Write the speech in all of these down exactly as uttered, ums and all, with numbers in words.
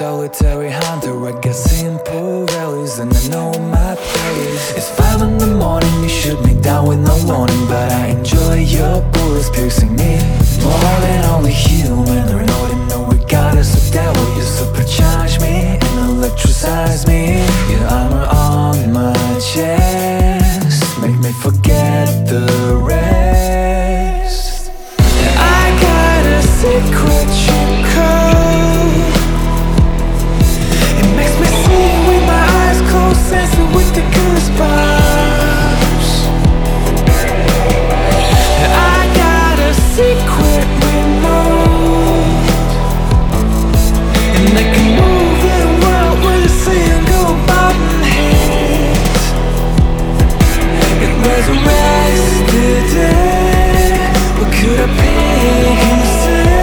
solitary hunter. I got simple values and I know my place. It's five in the morning, you shoot me down with no warning, but I enjoy your bullets piercing me more than only human. I know they know we got us, so devil, you supercharge me and electricize me. Your armor on my chest make me forget the rest. I got a secret you code. It makes me see with my eyes closed, sensing with the goosebumps. I got a secret remote, and I can move the world with a single button hit. It resurrects the dead. What could I be instead?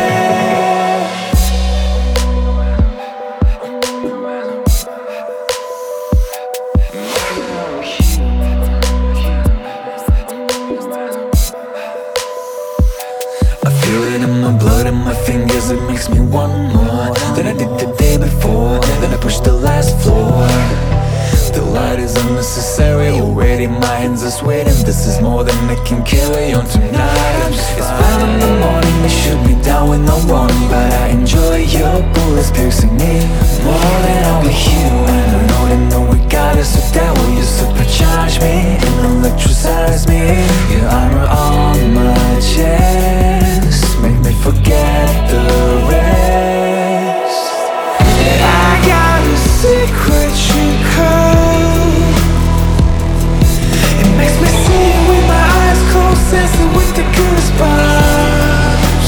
I feel it in my blood and my fingers, it makes me want more than I did the day before. Then I push the last floor. The light is unnecessary, already my hands are sweating. This is more than I can carry on tonight. It's five in the morning, they shoot me down with no warning, but I enjoy your bullets piercing me more than only human. I know they know we got us, so that will you supercharge me and electricize me. Your armor on my chest make me forget the rest. I got a secret you code. It makes me see with my eyes closed, sensing with the goosebumps.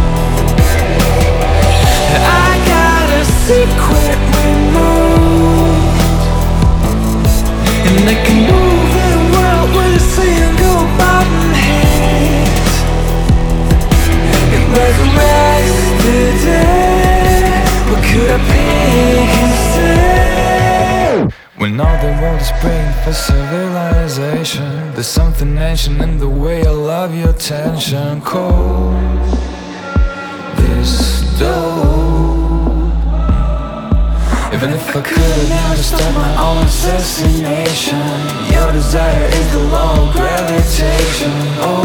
I got a secret remote, and I can move the world with a single button hit. It resurrects the dead. What could I be instead? When all the world is praying for civilization, there's something ancient in the way I love your tension. Cold, this dope. Even if I could, I'd never start my own assassination. Your desire is the law of gravitation. Oh,